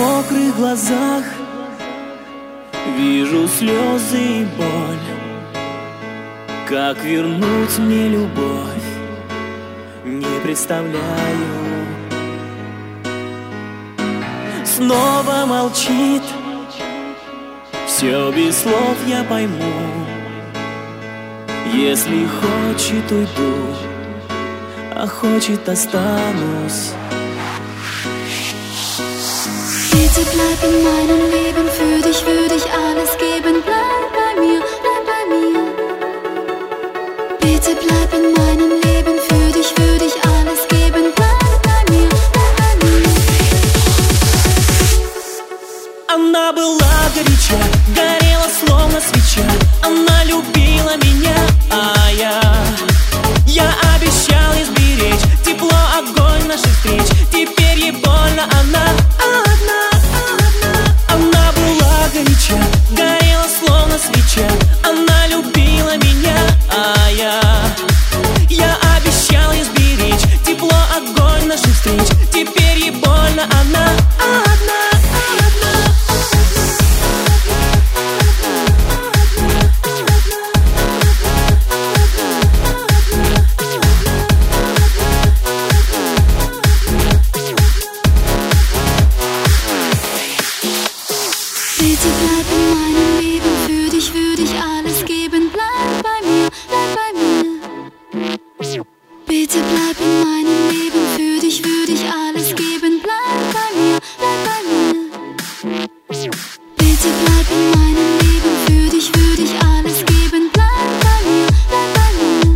мокрых глазах вижу слезы и боль. Как вернуть мне любовь, не представляю. Снова молчит, все без слов я пойму. Если хочет, уйду, а хочет, останусь. Bitte bleib in meinem Leben, für dich würde ich alles geben. Bleib bei mir, bleib bei mir. Bitte bleib in meinem Leben, für dich würde ich alles geben. Bleib bei mir, bleib bei mir. Она была горяча, горела словно свеча. Она любила меня, а я обещал ей сберечь тепло, огонь наших встреч. Теперь ей больно, она одна. Она была горяча, горела словно свеча. Она любила меня, а я обещал ей сберечь тепло, огонь наших встреч. Теперь ей больно, она одна. Bitte bleib in meinem Leben, für dich würde ich alles geben. Bleib bei mir, bleib bei mir. Bitte bleib in meinem Leben, für dich würde ich alles geben. Bleib bei mir, bleib bei mir. Bitte bleib in meinem Leben, für dich würde ich alles geben. Bleib bei mir, bleib bei mir.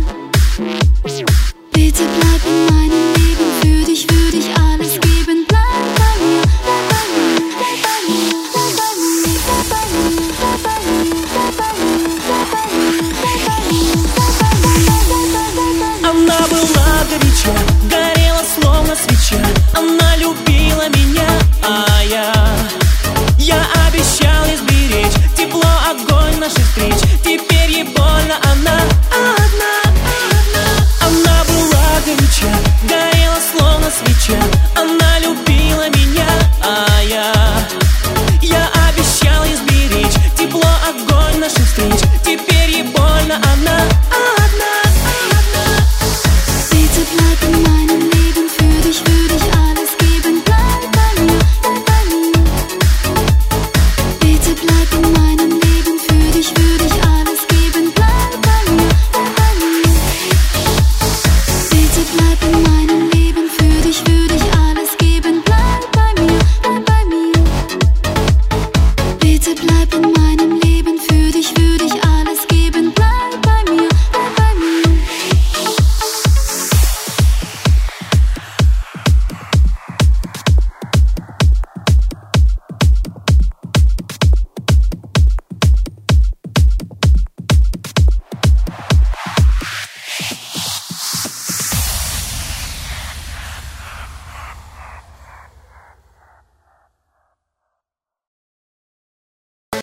Bitte bleib in meinem Leben, für dich würde ich alles geben. Bleib bei mir, bleib bei mir, bleib bei mir, bleib bei mir, bleib bei mir, bleib bei mir, bleib bei mir, bleib bei mir, bleib bei mir, bleib bei mir. Она была горяча, горела словно свеча. Она любила меня, а я обещал ей сберечь тепло, огонь наших встреч. Теперь ей больно, она одна. Она была горяча, горела словно свеча. Она любила меня, а я обещал ей сберечь тепло, огонь наших встреч. Теперь ей больно, она одна. Bitte bleib in meinem Leben, für dich würde ich alles geben. Bleib bei mir, bleib bei mir. Bitte bleib in meinem Leben, für dich würde ich alles geben. Bleib bei mir, bleib bei mir. Bitte bleib in meinem Leben, für dich würde ich alles geben. Bleib bei mir, bleib bei mir. Bitte bleib in meinem Leben.